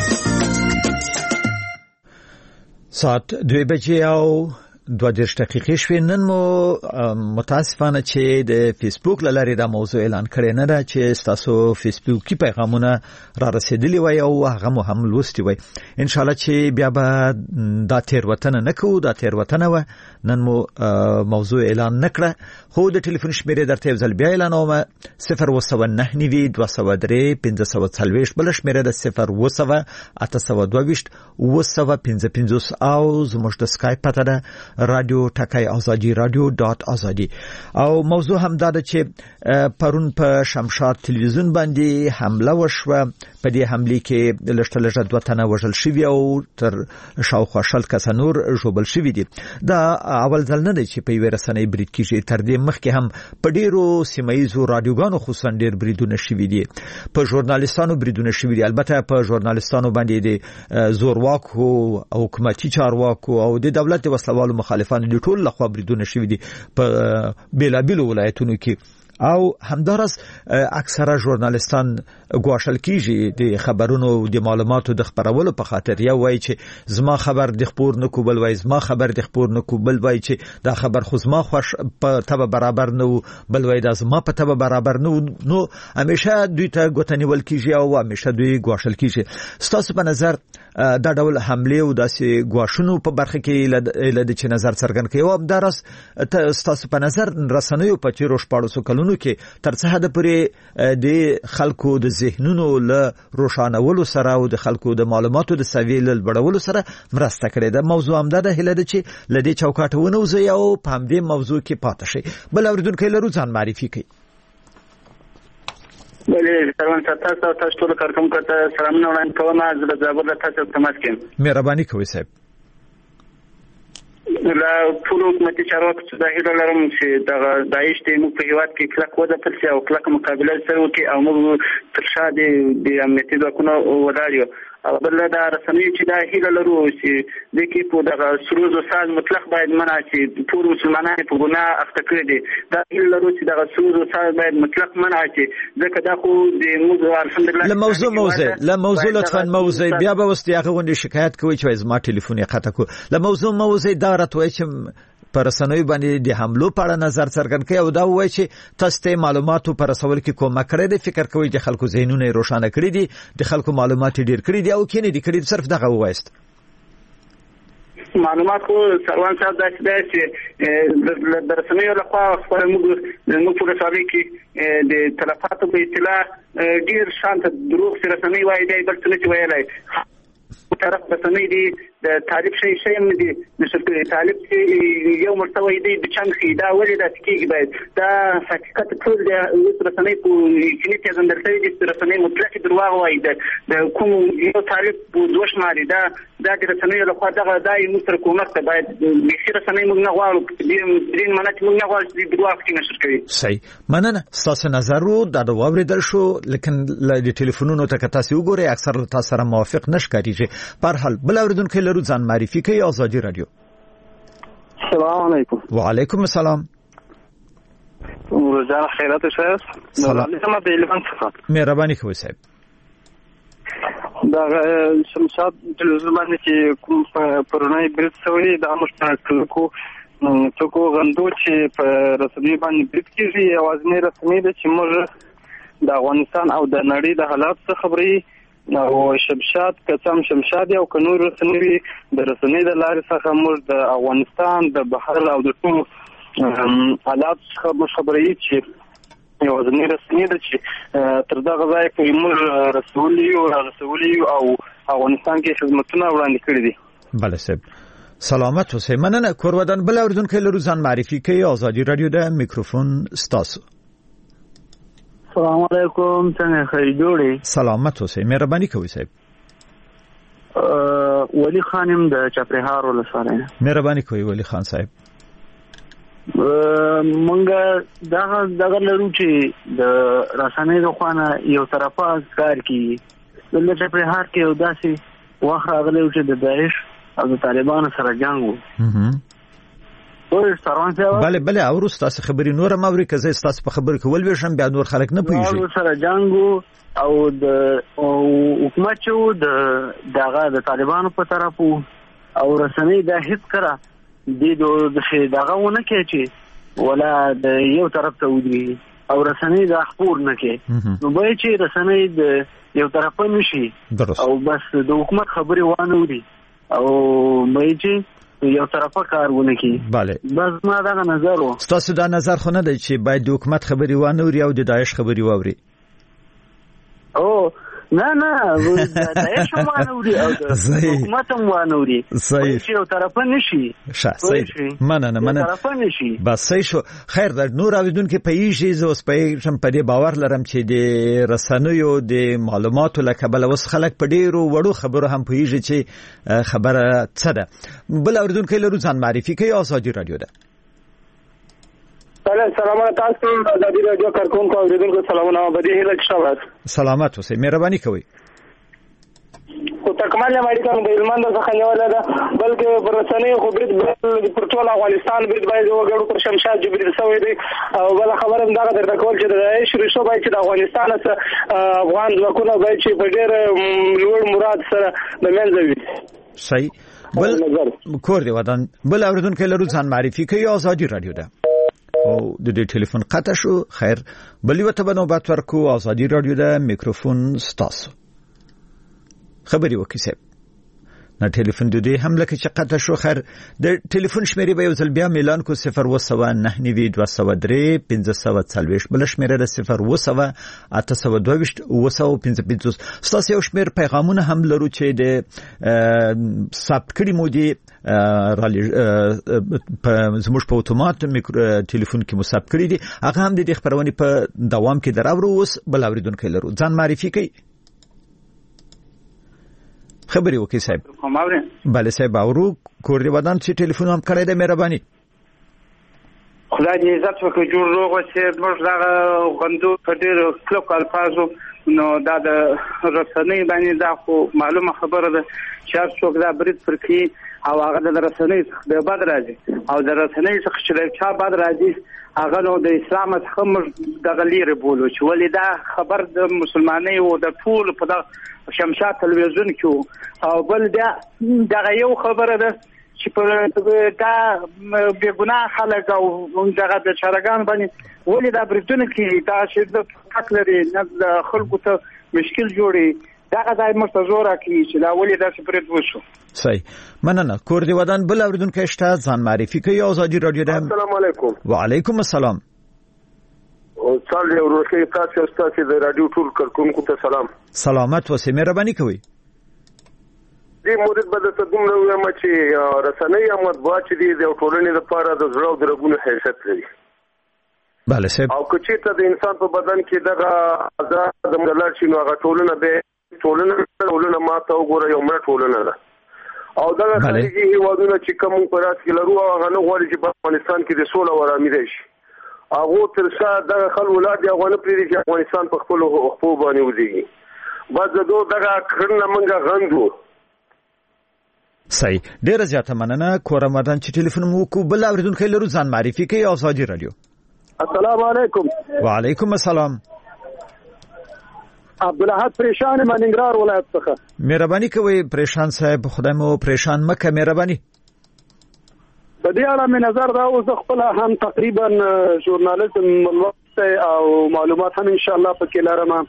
ساعت 2 بجې او 22 دقیقې شوې. نن مو متاسفانه چې د فیسبوک لاري دا موضوع اعلان کړی نه ده چې تاسو فیسبوکي پیغامونه را رسیدلی وي او هغه مو هم لوستي وي. ان شاء الله چې بیا به دا تیروتنه نه کوو. دا تیروتنه و نن مو موضوع اعلان نکړه خو د ټلیفون شمیرې درته یو ځل بیا اعلانوم 019 203 540 بل شمیرې د 0 822 955 او زموږ د اسکایپ پته ده رادیو ټکای آزادی radio.azadi. او موضوع هم دا ده چې پرون په شمشاد تلویزیون باندې حمله وشوه. په دې حمله کې لږ دوه تنه وژل شوي او تر شاوخوا 10 کسه نور ژوبل شوي دي. دا اول ځل نه دی چې په یوه رسنۍ برید کیږي. تر دې مخکې هم په ډیرو سیمایي رادیوګانو خصوصا ډیر بریدونه شوي دي. په ژورنالیستانو بریدونه شوي دي. البته په ژورنالیستانو باندې د زورواکو او حکومتي چارواکو او د دولت د وسلوالو مخالفانو د ټول لخوا بریدونه شوي دي په بیلابیلو ولایتونو کې. او همدارس اکثره ژورنالیستان ګواښل کیږي د خبرونو د معلوماتو د خبرولو په خاطر. یا وایي چې زما خبر د خبر نه کوبل وایي زما خبر د خبر نه کوبل وایي چې دا خبر خو زما خوش په تبه برابر نه بل وایي دا زما په تبه برابر نه. نو همیشه دوی ته ګوتنیول کیږي او همیشه دوی ګواښل کیږي. ستاسو په نظر دا ډول حمله او داسې ګواښونو په برخه کې لید چې نظر څرګند کوي او همدارس ستاسو په نظر رسنیو په چیرو شپاړو کلونو کې تر څه حد پورې د خلکو د ذهنونو له روښانولو سره او د خلکو د معلوماتو د سویل لوړولو سره مرسته کړې ده. موضوع هم دا هله ده چې لدې چوکاټ ونوځي او په همدې موضوع کې پاتې شي. بل اوریدونکو لرو ځان معرفي کوي. بله سلام تاسو تاسو ټول کارکونکو ته سلامونه وړاندې کوم. زه د زابل له تاسو تماس کوم. مهرباني کوئ صاحب. لا ټول حکومتي چارواکو څخه د هیله لرم چې د داعش د موږ په هیواد کې کلک وده پرسي او کلک مقابله سره وکړي او موږ تر شا د امنیتي ځواکونو ولاړ یو. او بل دا رسنۍ چې دا هیله لرو چې د کې په دغه سروز او ساز مطلق باید منع شي. ټول مسلمانان په ګناه اخته کړي دي. دا هیله لرو چې دغه سروز او ساز باید مطلق منع شي ځکه دا خو د موږ الحمدلله له موضوع لطفا موضوع بیا به واستي هغه غونډه شکایت کوي چې زما ټلیفون یې قطع کو. له موضوع دا راتوي چې پر رسنوي باندې د حملو په اړه نظر څرګند کوي او دا وایي چې تاسو ته معلوماتو پر رسول کې کومک کړی دی. فکر کوي چې خلکو ذهنونه روښانه کړی دي د خلکو معلومات ډیر کړی دي او کینې دي کړی صرف دغه وایست معلومات خو سروان صاحب داسې چې د رسنیو لخوا خپل موږ په رسالې کې د تلفاتو په اطلاع ډیر شانت دروغ سره رسنۍ وایي دی بل څه نه ویلای. طرف رسنۍ دي د طالب شي هم دي نشر کړي. طالب چې یو مرتبه دی د چنګ دا ولې د تکیږي باید دا حقیقت ټول د رسنۍ په کې ته زندرتي دي. رسنۍ مطلق درواغ وایي د کوم یو طالب په دوش ماري دا د رسنۍ له خوا دغه دای مستر کومک ته باید د رسنۍ موږ نه غواړو دین منځ موږ نه غواړو چې درواغ کې نشر کړي. صحیح مننه. تاسو نظر دا د واوریدل شو لیکن د ټلیفونونو ته تاسو وګورئ اکثر تاسو سره موافق نشکاريږي. پر حال بل اوریدونکو لرو ځان معرفي کوي. آزادی رادیو. السلام علیکم. وعلیکم السلام. روزانه خیرات شایست. سلام. ما بیلوان څخه. مهرباني کوئ صاحب. دا شمشاد تلویزیون باندې چې کوم پرونی برید شوی د مشترکو څوک غندو چې په رسمي باندې برید کیږي. اوازنی رسمي ده چې موږ د افغانستان او د نړۍ د حالات څخه خبرې او شمشاد کڅم شمشاد او کنور رسنوي د رسنۍ د لارې څخه موږ د افغانستان د بهر او د ټول حالات څخه خبرې چې یو ځنې رسنۍ ده چې تر دغه ځای پورې موږ رسولي او افغانستان کې خدمتونه وړاندې کړي دي. بله صاحب سلامت اوسئ. مننه. کورودان بل اوریدونکو لرو ځان معرفي کوي. آزادي رادیو د میکروفون ستاسو. السلام علیکم. څنګه خیر جوړی؟ سلامت اوسئ. مهرباني کوئ صاحب. ولی خانم د چپرهار ولسوالۍ. مهرباني کوئ ولی خان صاحب. مونږ دغه لرو چې د رسنۍ د خوانه یو طرفه کار کوي. د چپرهار کې یو داسې وخت راغلی چې د داعش او د طالبانو سره جنگ وو. بله او تاسو خبرې نور ماوري کزه تاسو په خبر کول وشم بیا نور خلک نه پوهیږي. سره جنگ او د حکومت چې دغه د طالبانو په طرف او رسنۍ د هیڅ کړه دغه ونه کې چې ولا د یو طرف ته ودري او رسنۍ د خبر نه کې نو به چې رسنۍ د یو طرف نشي او بس د حکومت خبرې وانه ودي او به چې یو طرفه کارونه کی. بله بس ما دا نظر و. تاسو دا نظر خو نه دی چې باید د حکومت خبري وانه وري او د داعش خبري واوري؟ او نه داعش هم وانه وري او د حکومت هم وانه وري. صحیح. یو طرفه نشي. صحیح. مننه. یو طرفه نشي. بس صحیح شو. خیر د نور اوریدونکو په ییږي زه اوس په دې باور لرم چې د رسنیو د معلوماتو لکه بل اوس خلک په ډیرو وړو خبرو هم په ییږي چې خبره څه ده. بل اوریدونکو لرو ځان معرفي کوي. آزادي رادیو ده. سلامونه تاسو د دې رادیو کارکونکو اوریدونکو سلامونه باندې هیله شاباس. سلامت اوسئ. مهرباني کوئ. خو تکمل ماړي کوم د علمان څخه نیولې ده بلکې پرسنۍ خو برید پر ټول افغانستان برید باید وګړو پر شمشاد جبريل سوی دی او بل خبره هم دا درته کول چې د شریشو باید چې د افغانستان سره افغان ځواکونه باید چې په ډېر لوړ مراد سره د منځ وي. صحیح. بل کور دی ودان بل اوریدونکو لرو ځان معرفي کوي. آزادي رادیو ده. او د دې ټلیفون قطع شو. خیر بل یو ته بنوبات ورکو. آزادي رادیو ده میکروفون ستاسو. خبري وکړئ صاحب. نه ټلیفون د دې هم لکه چې قطع شو. خیر د ټلیفون شمیرې به یو ځل بیا اعلان کو 0299245 بل شمیره ده 02822 تاسو یو شمیر پیغامونه هم لرو چې د ثبت کړي مو دي زموږ په اتومات ټلیفون کې مو ثبت کړي دي هغه هم د دې خبرونه په دوام کې دراورو. اوس بل اوریدونکو لرو ځان معرفي کوي. خبري وکي صاحب. بله صاحب اورو کور دی ودان چې ټلیفون هم کړی دی. مهرباني. خدای دې عزت وکړي جوړ روغ چې موږ دا غندو په ډېر کلک الفاظو نو دا د رسنۍ باندې دا خو معلومه خبره ده چې څوک دا برید پرکی او هغه د رسنۍ څخه د بد راځي او د رسنۍ څخه چې چا بد راځي هغه نو د اسلام څخه موږ د غلیره بولو چې ولې دا خبر د مسلمانۍ او د ټول په شمشاد تلویزیون کې او بل دا یو خبره ده چې په دا به ګناه خلک او دغه د چارګان باندې ولې دا بریټونه کې دا چې د حق لري نه خلکو ته مشکل جوړي دا ځای مستزوره کې چې دا ولې دا سپریټ وشو. صحیح. مننه. کور دی ودان بل اوریدونکو شته ځان معرفي کوي. آزادي رادیو ده. السلام علیکم. وعلیکم السلام. او څال یو ورکه تاسو د رادیو ټول کارکونکو ته سلام. سلامت اوسئ. مهرباني کوئ. دې مورید به د دومره وایم چې رسنۍ او مطبوعات چې د ټولنې لپاره د زړه او د رګونو حیثیت لري. بله صاحب. او که چېرته د انسان په بدن کې دغه آزاد مدلل شي نو هغه ټولنه ماته وګوره یو مړه ټولنه ده او دغه خارجي هیوادونه چې کوم په راس کې لرو هغه نه غواړي چې په افغانستان کې د سوله او آرامي راشي. هغه تر څو دغه خل ولادت افغان پرې چې افغانستان په خپل خپل باندې ودیږي بعد دغه کړنه منګه غندو. صحیح. ډیره زیاته مننه. کورمدان چې ټلیفون مو کو بل اوریدونکو لرو ځان معرفي کوي. آزادي رادیو. السلام علیکم. وعلیکم السلام. عبدالاحد پریشان مننګرار ولایت څخه. مهرباني کوئ پریشان صاحب. خدای مو پریشان مکه. مهرباني. په دې اړه مې نظر دا اوس خپل هم تقریبا ژورنالیزم او معلومات هم ان شاء الله پکې لرم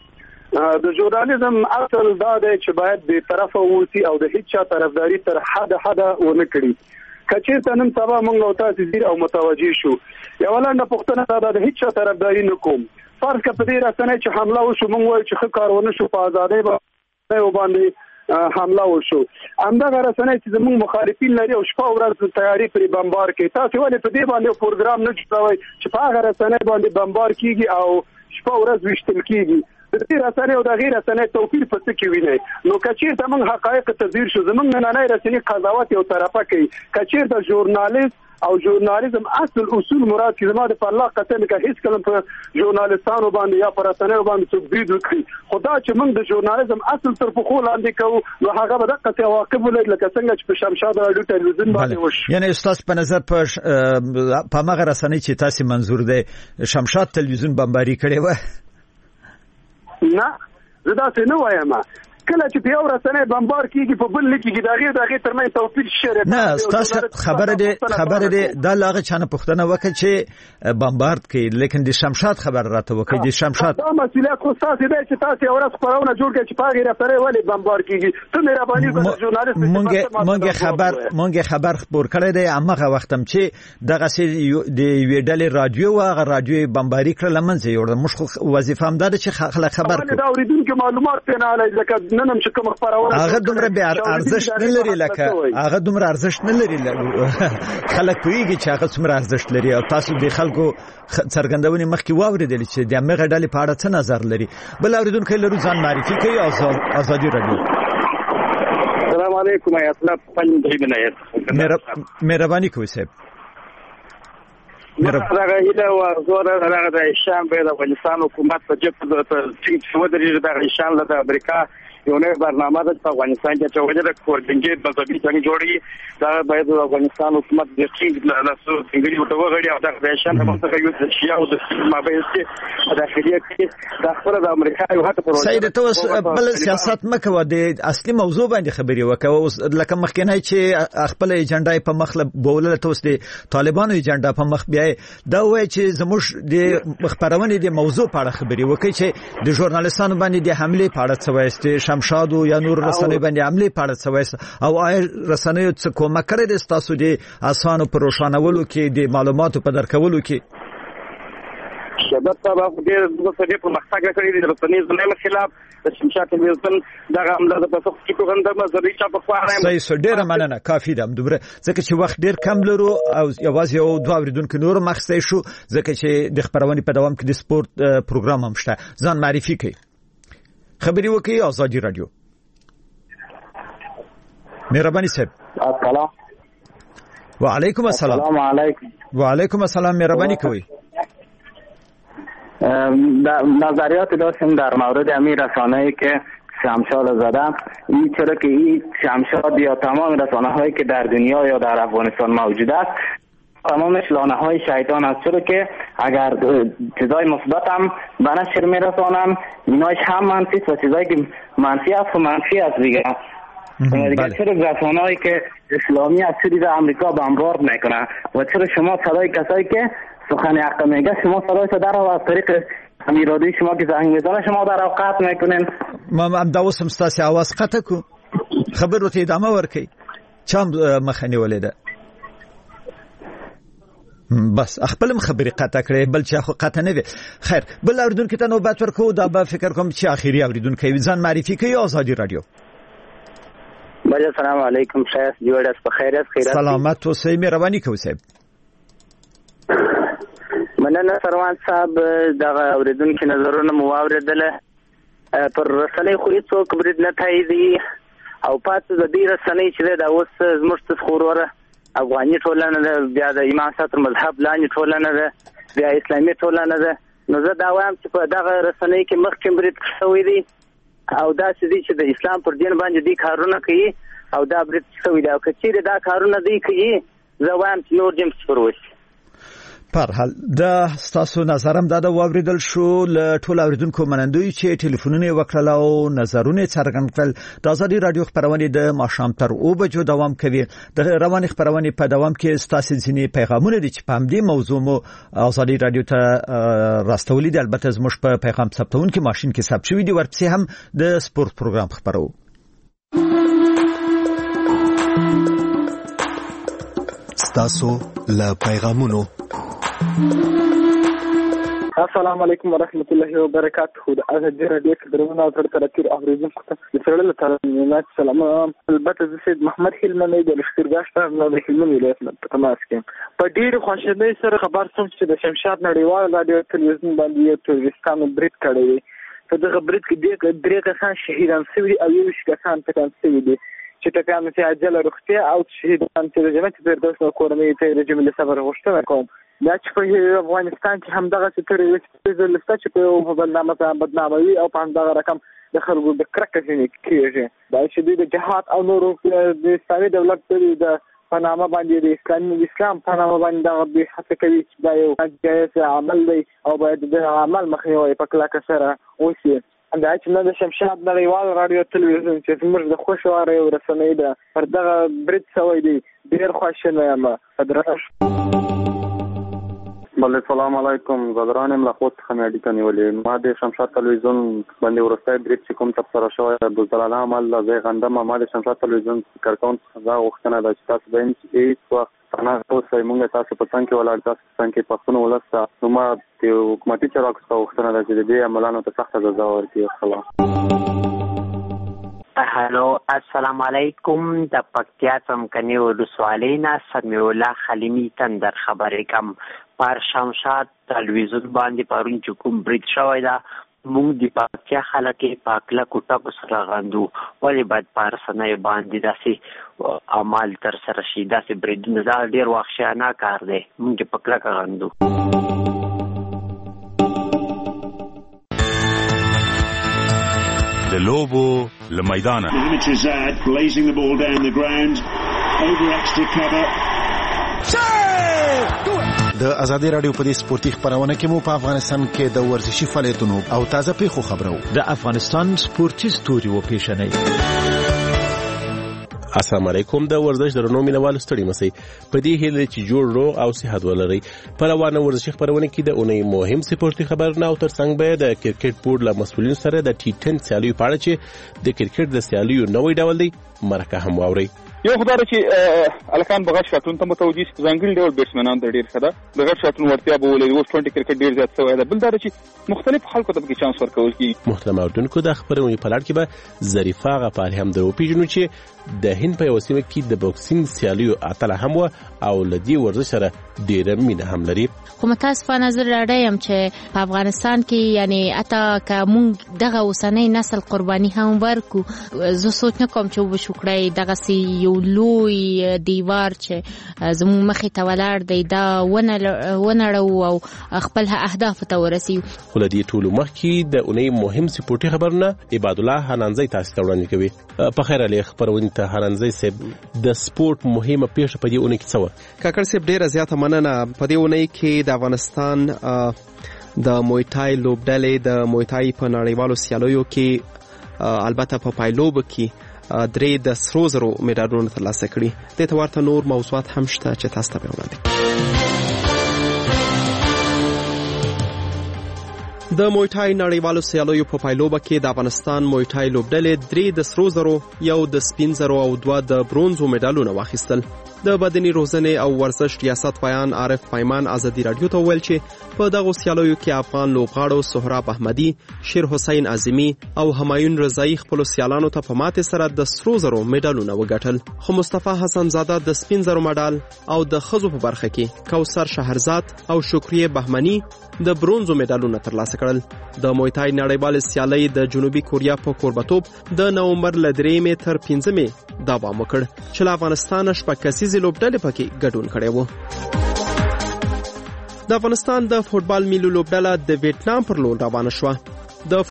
د ژورنالیزم اصل دا دی چې باید بې طرفه اوسي او د هیڅ چا طرفداري تر حده ونه کړي. که چېرته نن سبا موږ او تاسو ځیر او متوجه شو، یوه لنډه پوښتنه دا ده د هیڅ چا طرفداري نه کوم. فرض که په دې رسنۍ چې حمله وشو موږ وایو چې ښه کار ونه شو، په ازادۍ باندې حمله وشو، همدغه رسنۍ چې زموږ مخالفین لري او شپه ورځ تیاری پرې بمبار کوي، تاسو ولې په دې باندې پروګرام نه جوړوئ چې په هغه رسنۍ باندې بمبار کیږي او شپه ورځ ویشتل کیږي؟ د دې رسنۍ او د غیر رسنۍ توپیر په څه کې وینئ؟ نو که چېرته موږ حقایق ته ځیر شو، زموږ نننۍ رسنۍ قضاوت یو طرفه کوي. که چېرته ژورنالیست او ژورنالیزم اصل اصول مراد چې زما د الله قسم که هیڅ کله په ژورنالیستانو باندې یا په رسنیو باندې څوک برید وکړي، خو دا چې موږ د ژورنالیزم اصل تر پښو لاندې کوو نو هغه به دقسې عواقب ولري لکه څنګه چې په شمشاد راډیو تلویزیون باندې وشو. یعنې ستاسو په نظر په هغه رسنۍ چې تاسو منظور دی شمشاد تلویزیون بمباري کړې وه؟ نه، زه داسې نه وایم. کله چې په یو رسنۍ بمبار کیږي په بل نه کیږي، د هغې ترمنځ توپیر شته. نه، ستاسو خبره دی دا لاغه چانه پوښتنه وکړه چې بمبارد کوي، لیکن د شمشاد خبر راته وکړي. د شمشاد دا مسؤلیت خو تاسو دی چې تاسو یو ورځ خبرونه جوړ کړئ چې په هغې رسنۍ ولې بمبار کیږي. ته مهرباني وکړه ژورنالیست مونږ خبر خپور کړی دی هماغه وخت هم چې دغسې د یوې ډلې راډیو و، هغه راډیو بمباري کړه له منځه یوړه. موږ خو وظیفه هم دا ده چې خلک خبر کړو. دا اورېدونکي معلومات پرې نه هلئ ځکه نن چې کوم خبرونه هغه دومره به ارزښت نه لري، لکه هغه دومره ارزښت نه لري. خلک پوهیږي چې هغه څومره ارزښت لري او تاسو د خلکو څرګندونې مخکې واورېدلې چې د همغه ډلې په اړه څه نظر لري. بل اورېدونکی لرو، ځان معرفي کوي. ازادي راډیو. السلام علیکم. اسلام پنځه بنایت مهرباني کوئ صاحب. دغه هیله او زوره دغه د شام به د افغانستان حکومت په جبهه ته چې ودرېږي د شام له امریکا یو نوې برنامه ده په افغانستان کې چې وجه د کورجنګي مذهبي څنګه جوړي دا باید د افغانستان حکومت د څنګه له څو څنګه یو توغړي او د شان په څنګه یو د شیا او د مابین چې داخلي کې داخله د امریکا یو هټ پروژه. سید ته بل سیاست مکو د اصلي موضوع باندې خبري وکاو، لکه مخکنی چې خپل ایجنډا په مخ بولل توس د طالبانو ایجنډا په مخ بیا دا وایي چې زموږ د خبرونه د موضوع په اړه خبري وکړي چې د ژورنالیستانو باندې د حمله په اړه څه وایي، شمشاد یا نور رسنۍ باندې عملي په اړه څه وایي او آیا رسنۍ څه کومک کړی دی تاسو د اسانو پر روښانولو کې د معلوماتو په درکولو کې؟ شباب صاحب ډېر د پرمختګ کړی دی د رسنۍ ظلم خلاف د شمشاد تلویزیون دغه عمله د پاسخ کې کوم د مزري چا په خوا نه صحیح ډېر مننه کافي ده دومره ځکه چې وخت ډېر کم لرو او یوازې یو دوه اوریدونکو نور مخسته شو ځکه چې د خبرونه په دوام کې د سپورت پروګرام هم شته. ځان معرفي کړئ. خبري وکړئ. ازادي رادیو. مهرباني صاحب. السلام. وعلیکم السلام. السلام علیکم. وعلیکم السلام. مهرباني کوئ. نظریات داشتیم در مورد امیر رسانه‌ای که شمشاد زدم این چرا که این شمشاد یا تمام رسانه‌هایی که در دنیا یا در افغانستان موجود است تمامش لانه‌های شیطان است، چرا که اگر چیزای مثبت هم به نشر میرسانم ایناش هم منفی است و چیزایی که منفی است و منفی است دیگه. چرا رسانه‌هایی که اسلامی از سری در امریکا بمبارد میکنه و چرا شما صدای کسایی که سخن حق میگه شما صدایش در از طریق امیرادی شما که زنگ میزنه شما در اوقات میکنین؟ ما هم داوسم ستاسو आवाज قطع کو خبر ته ادامه ورکي چم مخنی ولیده بس خپل خبري قطع کړې بل چې خو قطع نه وي. خیر بل اوریدونکو ته نوبت ورکو دا به فکر کوم چې اخیری اوریدونکو ځان معرفي کوي. ازادي رادیو. بله سلام علیکم شایست جوړ است په خیر است خیرات سلامت اوسئ. مهرباني کوئ صاحب. مننه سروان صاحب دغه اوریدونکو نظرونه مو واوریدله پر رسنۍ خو هیڅوک برید نه تاییدي او پاتې د دې رسنۍ چې دا اوس زموږ څخه خوروره افغاني ټولنه ده بیا د ایمان ساتر مذهب لاندې ټولنه ده بیا اسلامي ټولنه ده. نو زه دا وایم چې په دغه رسنۍ کې مخکې برید شوی دی او دا چې د اسلام پر دین باندې دي کارونه کوي او دا برید شوی دی او که چیرې دا کارونه دی کوي زه وایم چې نور جیم صفر وشي. پر حال د تاسو نظرم دا واوریدل شو ل ټول اوریدونکو منندوی چې ټلیفونونه وکړل او نظرونه څرګند کړل د ازادي رادیو خبرونه د ماښام تر 2 بجو دوام کوي د رواني خبرونه په دوام کې تاسو ځینې پیغامونه دي چې په همدې موضوع مو ازادي رادیو ته راستولې دي البته زموږ په پیغام ثبتون کې ماشين کې ثبت شوی دی ورپسې هم د سپورت پروګرام خبرو تاسو له پیغامونو السلام علیکم ورحمۃ اللہ وبرکاتہ د ازادي رادیو خبرونه تر ترتیب اوریدونکو ته سره له سلام البته د سید محمد هلمنی د لښکرګاه شهر د هلمند ولایت په تماس کې په ډیر خوشحالۍ سره خبر سوم چې د شمشاد نړیوال رادیو تلویزیون باندې یو ټوریستانو برید کړی په دغه برید کې درې کسان شهیدان شوي او یو کسان ټکان شوي دي چې ټکان ته عاجله روغتیا او شهیدان ته د جنت فردوس کورنۍ ته د جمله صبر غوښتنه کوم دا چې په افغانستان کې هم دغه ټریسټ لسته چې په برنامه ته بدناموي او په همدغه رقم د خلکو د کرکه کېږي دا چې د جهاد او نورو د اسلامي دولت د پنامه باندې د اسلام پنامه باندې دغه به هڅه کوي چې دا یو جایز عمل دی او باید د عمل مخنیوي په کلکه سره وشي دا چې د شمشاد نړیوال رادیو تلویزیون چې موږ د خوشواره ورسنۍ ده پر دغه برید سوی دی ډیر خوشاله یم فدراش بله سلام علیکم زدران ملخوت خمیدی کنی ولی ما د شمشاد تلویزیون باندې ورسته برید چې کوم تبصره شوی بزدلانه عمل زه غندم ما د شمشاد تلویزیون کارکون دا وختنه د تاسو باندې چې وخت انا تاسو موږ تاسو په څنګه ولاړ تاسو څنګه پښتون ولسته نو ما د حکومتي چارواکو څخه وختنه د دې عملانو ته سخت سزا ورکړي خلاص هلو السلام علیکم د پکتیا څمکني ولسوالۍ نه سمیع الله خلیمی تندر خبرې کوم پر شمشاد تلویزیون باندې پرون چې کوم برید شوی دا موږ د پکتیا خلک پاکله کوټه په سره غندو ولې باید پارسنه باندې داسې عمل تر سره شي داسې بریدونه دا ډیر وحشیانه کار دی موږ پکله غندو د لوبو له میدانه blazing the ball down the ground over extra cover د ازادي رادیو په دې سپورتي خبرونه کې مو په افغانستان کې د ورزشي فعالیتونو او تازه پیښو خبرو د افغانستان سپورتي ستوري و پیښنې السلام علیکم د ورزش درنو مینوال ستړي مسي په دې هیله چې جوړ رو او صحت ولري په روانه ورزشي خبرونه کې د اونۍ مهم سپورتي خبرونه او ترڅنګ به د کرکټ بورډ له مسؤلین سره د ټي 10 سیالیو په اړه چې د کرکټ د سیالیو نوې ډول دی مرکه هم واوري یو خدای چې الکان بغاش شاتون ته متوجي ځانګړي ډول بیټسمنان د ډیر خدا د غټ شاتون ورتیا به ولې اوس 20 کرکټ ډیر زیات شوی دی بل دا چې مختلف خلکو ته به چانس ورکول کی محترم اوردونکو د خبرونې په لړ کې به ظریفه غفاری هم درو پیژنو چې د هند په وسیمه کې د بوکسینګ سیالیو اتله هم او لدی ورزش سره ډیر مینه هم لري خو متاسفانه نظر راډایم چې په افغانستان کې یعنی اته کوم دغه اوسنۍ نسل قرباني هم ورکو زه سوچ نه کوم چې وشکړای دغه سی یو لوی دیوار چې زموږ مخې ته ولاړ دی دا ونړو او خپل اهداف ته ورسي خو لدی ټول مخ کې د اونۍ مهم سپورتي خبرونه عباد الله حنانزی تاسو ته وړاندې کوي په خیر علي خبرونه ته حنانزی صاحب د سپورت مهمه پیښه په دې اونۍ کې څه کاکړ صاحب ډیره زیاته مننه په دې اونۍ کې د افغانستان د مویتای لوبډلې د مویتای په نړیوالو سیالیو کې البته په پایلوب کې درې د سرو زرو میډالونه ترلاسه کړي د ته ورته نور موضوعات هم شته چې تاسو ته وړاندې د مویتای نړیوالو سیالیو په پایلوبه کې د افغانستان مویتای لوبډلې درې د سرو زرو یو د سپین زرو او دوه د برونزو میډالونه واخیستل د بدني روزنې او ورزش ریاست بیان عارف پیمان ازادي رادیو ته ویل چې په دغه سیالیو کې افغان لوبغاړو سهراب احمدي شیر حسین اعظمي او همایون رضایی خپل سیالانو ته په ماته سره د سرو زرو میډالونه وګټل خو مصطفی حسن زاده د سپین زرو میډال او د خزو په برخه کې کوثر شهرزاد او شکریه بهمنی د برونزو میډالونه ترلاسه کړل د مویتای نړیوال سیالۍ د جنوبي کوریا په کوربتوب د نومبر ل 3 تر 15 دوام وکړ چې افغانستان شپږ کسیزې لوبډلې پکې ګډون کړی و د افغانستان د فوټبال ملي لوبډله د ویتنام پر لور روانه شوه د